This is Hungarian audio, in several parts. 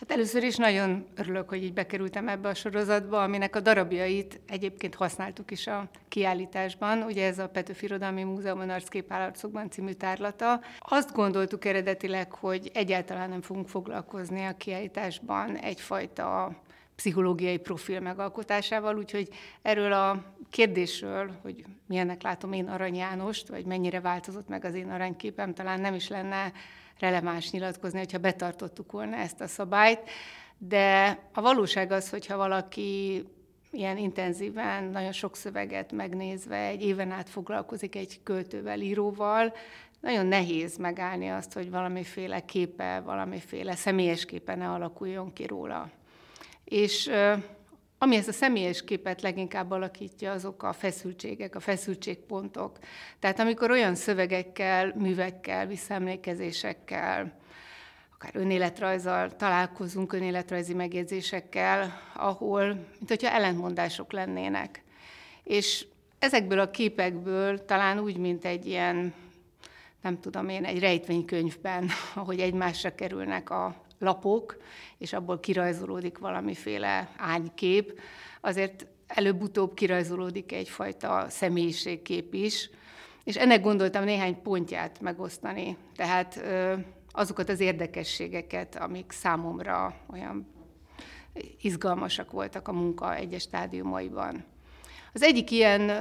Hát először is nagyon örülök, hogy így bekerültem ebbe a sorozatba, aminek a darabjait egyébként használtuk is a kiállításban. Ugye ez a Petőfi Irodalmi Múzeumon Arcképálarcokban című tárlata. Azt gondoltuk eredetileg, hogy egyáltalán nem fogunk foglalkozni a kiállításban egyfajta pszichológiai profil megalkotásával, úgyhogy erről a kérdésről, hogy milyennek látom én Arany Jánost, vagy mennyire változott meg az én aranyképem, talán nem is lenne releváns nyilatkozni, hogyha betartottuk volna ezt a szabályt, de a valóság az, hogyha valaki ilyen intenzíven, nagyon sok szöveget megnézve, egy éven át foglalkozik egy költővel, íróval, nagyon nehéz megállni azt, hogy valamiféle képe, valamiféle személyes képe ne alakuljon ki róla. És ami ezt a személyes képet leginkább alakítja, azok a feszültségek, a feszültségpontok. Tehát amikor olyan szövegekkel, művekkel, visszaemlékezésekkel, akár önéletrajzzal találkozunk, önéletrajzi megjegyzésekkel, ahol, mint hogyha ellentmondások lennének. És ezekből a képekből talán úgy, mint egy ilyen, nem tudom én, egy rejtvénykönyvben, ahogy egymásra kerülnek a lapok, és abból kirajzolódik valamiféle árnykép, azért előbb-utóbb kirajzolódik egyfajta személyiségkép is, és ennek gondoltam néhány pontját megosztani. Tehát azokat az érdekességeket, amik számomra olyan izgalmasak voltak a munka egyes stádiumaiban. Az egyik ilyen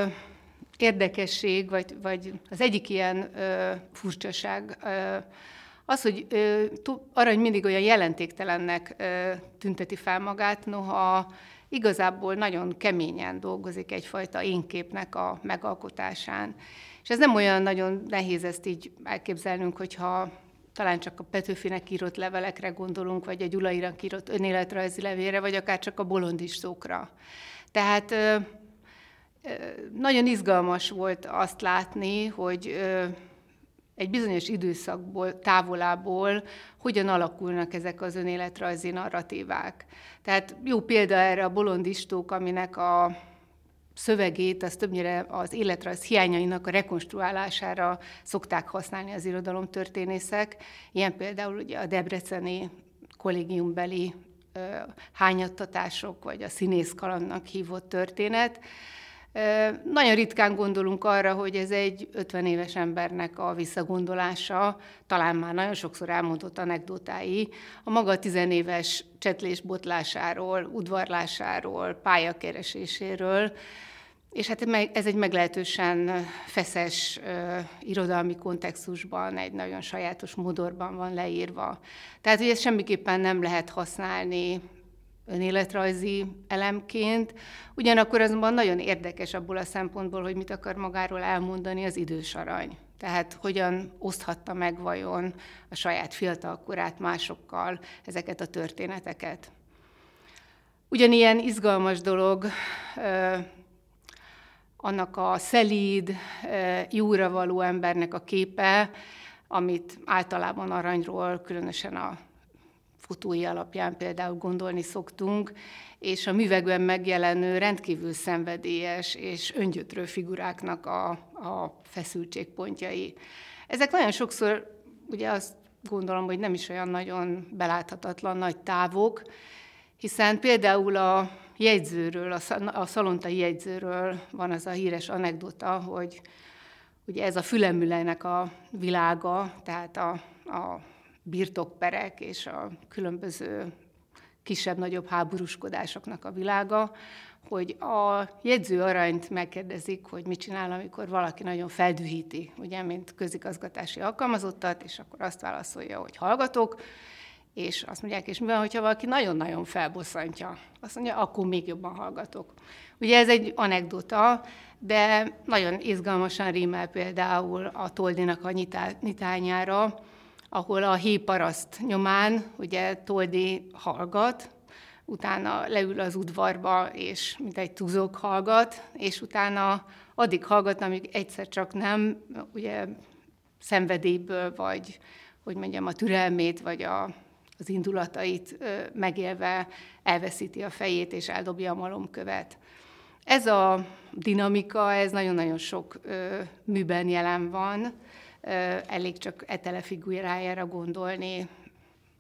érdekesség, vagy az egyik ilyen furcsaság, az, hogy Arany mindig olyan jelentéktelennek tünteti fel magát, noha igazából nagyon keményen dolgozik egyfajta énképnek a megalkotásán. És ez nem olyan nagyon nehéz ezt így elképzelnünk, hogyha talán csak a Petőfinek írott levelekre gondolunk, vagy a Gyulainak írott önéletrajzi levélre, vagy akár csak a bolondistókra. Tehát nagyon izgalmas volt azt látni, hogy egy bizonyos időszakból, távolából hogyan alakulnak ezek az önéletrajzi narratívák. Tehát jó példa erre a bolondistók, aminek a szövegét az többnyire az életrajz hiányainak a rekonstruálására szokták használni az irodalomtörténészek. Ilyen például ugye a debreceni kollégiumbeli hányattatások, vagy a színészkalandnak hívott történet. Nagyon ritkán gondolunk arra, hogy ez egy 50 éves embernek a visszagondolása, talán már nagyon sokszor elmondott anekdotái, a maga 10 éves csetlésbotlásáról, udvarlásáról, pályakereséséről, és hát ez egy meglehetősen feszes irodalmi kontextusban, egy nagyon sajátos modorban van leírva. Tehát, hogy ezt semmiképpen nem lehet használni önéletrajzi elemként, ugyanakkor azonban nagyon érdekes abból a szempontból, hogy mit akar magáról elmondani az idős Arany. Tehát hogyan oszthatta meg vajon a saját fiatalkorát másokkal ezeket a történeteket. Ugyanilyen izgalmas dolog annak a szelíd, jóra való embernek a képe, amit általában Aranyról, különösen a fotói alapján például gondolni szoktunk, és a művekben megjelenő rendkívül szenvedélyes és öngyötrő figuráknak a feszültségpontjai. Ezek nagyon sokszor, ugye azt gondolom, hogy nem is olyan nagyon beláthatatlan nagy távok, hiszen például a jegyzőről, a szalontai jegyzőről van az a híres anekdota, hogy ugye ez a Fülemülenek a világa, tehát a birtokperek és a különböző kisebb-nagyobb háborúskodásoknak a világa, hogy a jegyző Aranyt megkérdezik, hogy mit csinál, amikor valaki nagyon feldühíti, ugye, mint közigazgatási alkalmazottat, és akkor azt válaszolja, hogy hallgatok, és azt mondják, és mi van, hogyha valaki nagyon-nagyon felbosszantja? Azt mondja, akkor még jobban hallgatok. Ugye ez egy anekdota, de nagyon izgalmasan rímel például a Toldinak a nyitányára, ahol a héjparaszt nyomán ugye Toldi hallgat, utána leül az udvarba, és mint egy tuzok hallgat, és utána addig hallgat, amíg egyszer csak nem, ugye szenvedélyből, vagy hogy mondjam, a türelmét, vagy az indulatait megélve elveszíti a fejét, és eldobja a malomkövet. Ez a dinamika, ez nagyon-nagyon sok műben jelen van, elég csak Etele figurájára gondolni,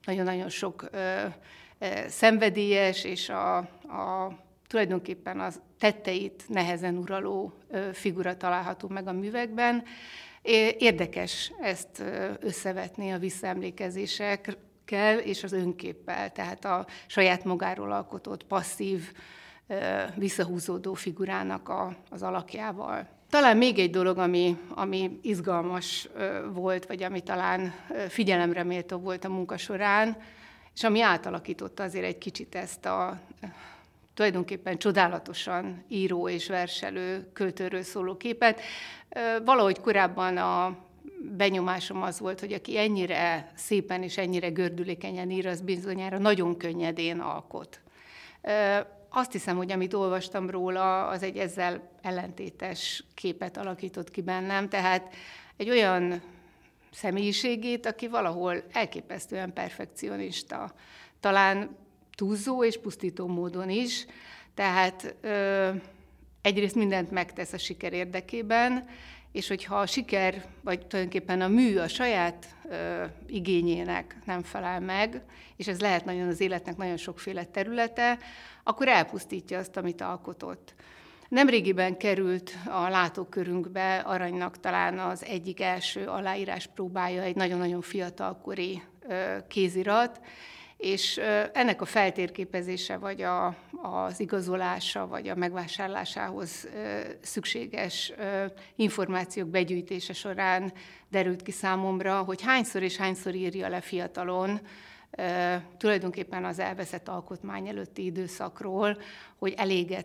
nagyon-nagyon sok szenvedélyes és tulajdonképpen az tetteit nehezen uraló figura található meg a művekben. Érdekes ezt összevetni a visszaemlékezésekkel és az önképpel, tehát a saját magáról alkotott passzív, visszahúzódó figurának az alakjával. Talán még egy dolog, ami izgalmas volt, vagy ami talán figyelemre méltó volt a munka során, és ami átalakította azért egy kicsit ezt a tulajdonképpen csodálatosan író és verselő költőről szóló képet. Valahogy korábban a benyomásom az volt, hogy aki ennyire szépen és ennyire gördülékenyen ír, az bizonyára nagyon könnyedén alkot. Azt hiszem, hogy amit olvastam róla, az egy ezzel ellentétes képet alakított ki bennem, tehát egy olyan személyiségét, aki valahol elképesztően perfekcionista, talán túlzó és pusztító módon is, tehát egyrészt mindent megtesz a siker érdekében, és hogyha a siker, vagy tulajdonképpen a mű a saját igényének nem felel meg, és ez lehet nagyon az életnek nagyon sokféle területe, akkor elpusztítja azt, amit alkotott. Nemrégiben került a látókörünkbe Aranynak talán az egyik első aláírás próbája, egy nagyon-nagyon fiatalkori kézirat, és ennek a feltérképezése, vagy az igazolása, vagy a megvásárlásához szükséges információk begyűjtése során derült ki számomra, hogy hányszor és hányszor írja le fiatalon, tulajdonképpen az elveszett alkotmány előtti időszakról, hogy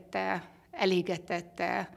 elégetette,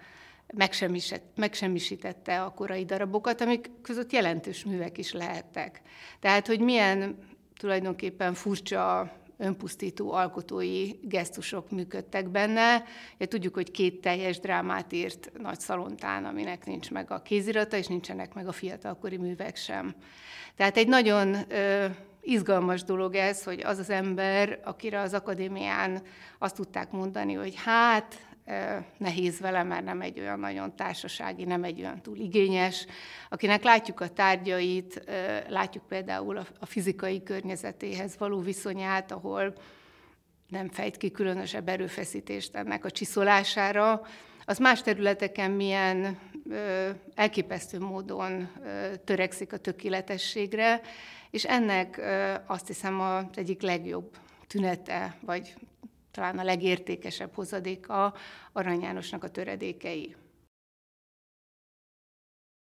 megsemmisítette a korai darabokat, amik között jelentős művek is lehettek. Tehát, hogy milyen tulajdonképpen furcsa, önpusztító alkotói gesztusok működtek benne. Tudjuk, hogy 2 teljes drámát írt Nagy Szalontán, aminek nincs meg a kézirata, és nincsenek meg a fiatalkori művek sem. Tehát egy nagyon izgalmas dolog ez, hogy az az ember, akire az akadémián azt tudták mondani, hogy hát nehéz vele, mert nem egy olyan nagyon társasági, nem egy olyan túl igényes, akinek látjuk a tárgyait, látjuk például a fizikai környezetéhez való viszonyát, ahol nem fejt ki különösebb erőfeszítést ennek a csiszolására, az más területeken milyen elképesztő módon törekszik a tökéletességre, és ennek azt hiszem az egyik legjobb tünete, vagy talán a legértékesebb hozadéka Arany Jánosnak a Töredékei.